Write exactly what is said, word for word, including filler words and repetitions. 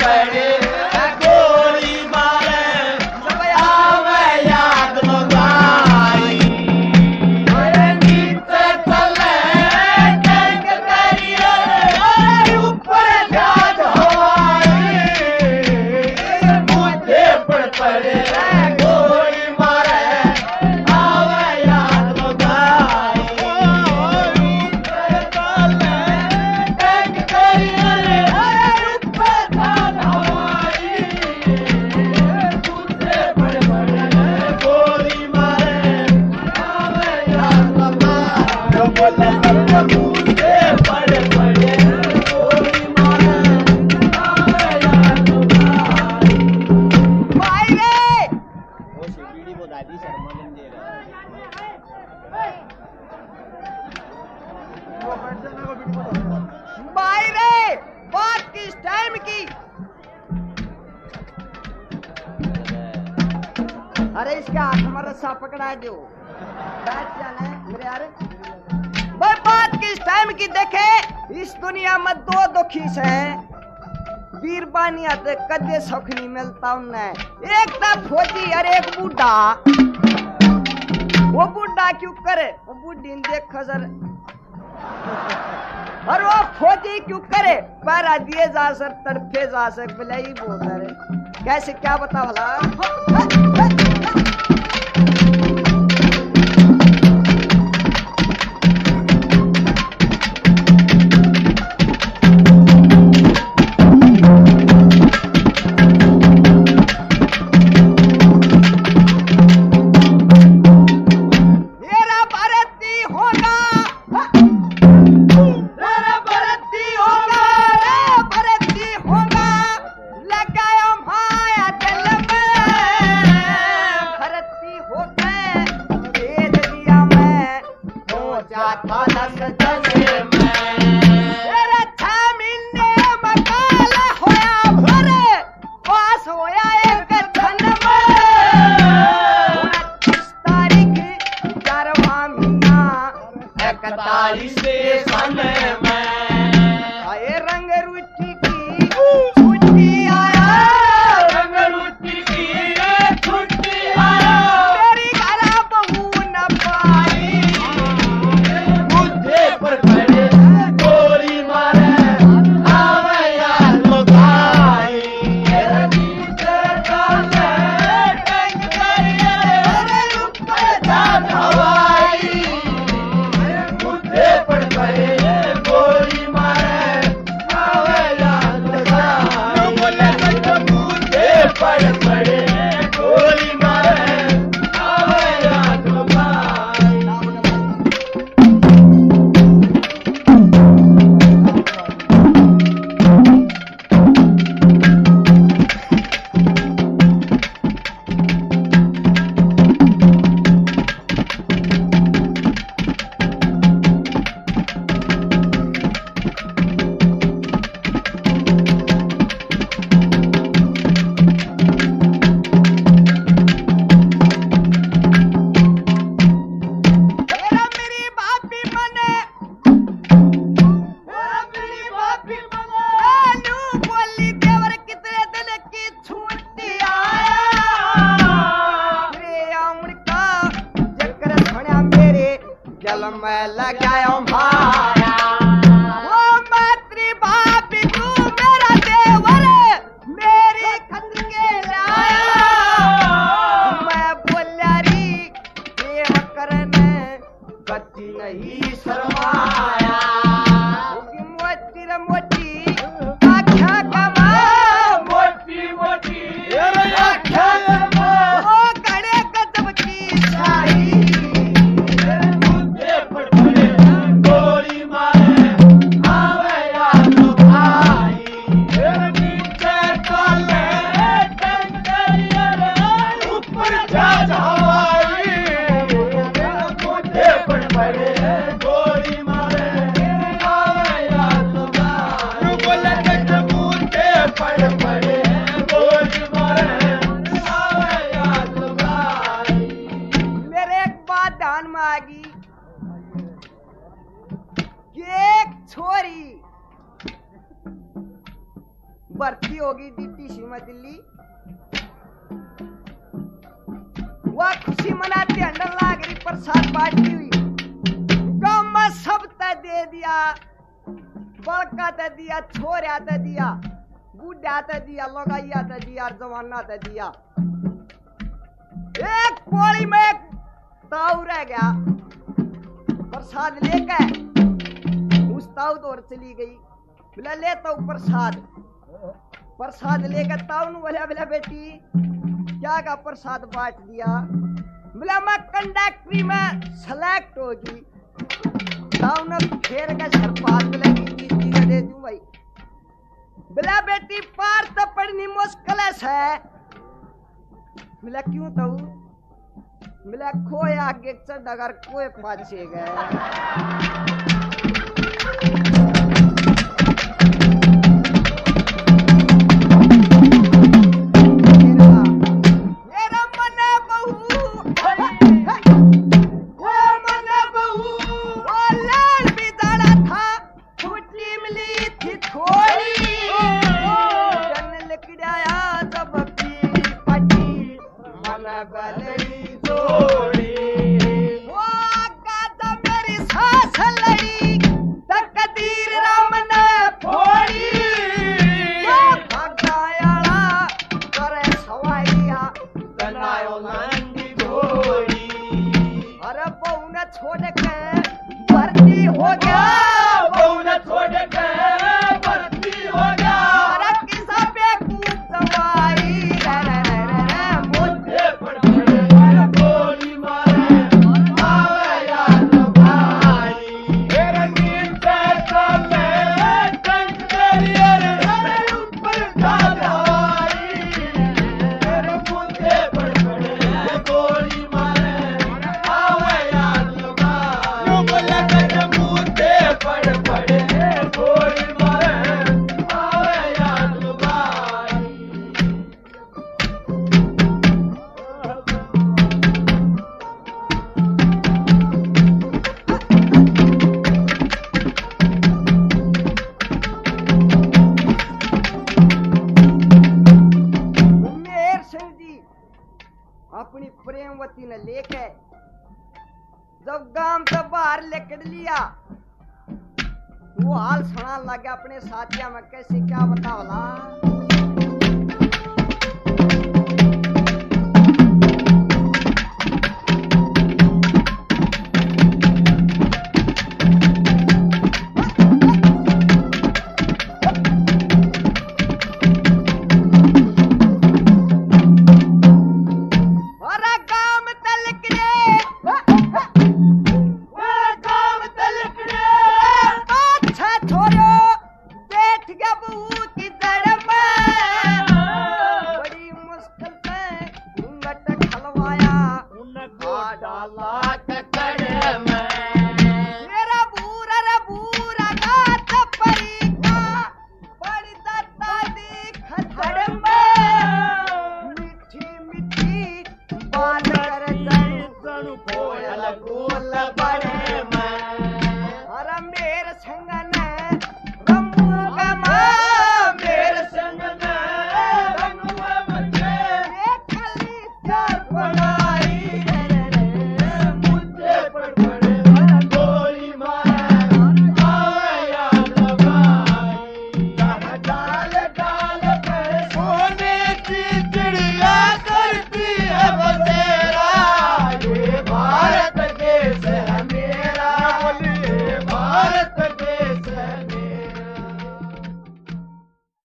पड़े गोली मारे सब आवे याद लगाई नीचे चले टैंक करिए ऊपर जात हवाई मुझे पर पड़े गोली मारे आवे याद लगाई भाई रे बात किस टाइम की? अरे इसके हाथ में रस्सा पकड़ा दो बैठ जाना मेरे यार। भाई बात किस टाइम की देखे इस दुनिया में दो दुखी से वीरबानी आते कदे सुख नहीं मिलता उन्हें। एक था फौजी और एक बूढ़ा। वो बूढ़ा क्यों करे वो बूढ़ी देख खजर और वो फौजी क्यों करे पैरा दिए जा सर तड़फे जा सक बिलाई बोल रहे कैसे क्या बता भला। Oh छोटी सी में दिल्ली वह खुशी मनाती अंडर लाग रही प्रसाद बांटती हुई गाँव में सब तय दे दिया बड़का ते दिया छोरा ते दिया बूढ़ा ते दिया लगाइया ते दिया जवाना ते दिया एक कोड़ी में एक ताऊ रह गया प्रसाद लेकर उस ताऊ तो चली गई बोला ले तो प्रसाद प्रसाद लेकर ताऊ ने बोला बोला बेटी क्या का प्रसाद बांट दिया बोला मैं कंडक्टरी में सेलेक्ट होगी ताऊ ने फेर का सरपात लगी दे दूं भाई बोला बेटी पार तो पढ़नी मुश्किल है बोला क्यों तो बोला कोई आगे चढ़ अगर कोई पाछे गए अपनी प्रेमवती ने लेके जब गांव से बाहर लेकर लिया वो हाल सुना लगा अपने साथिया में कैसे क्या बतावला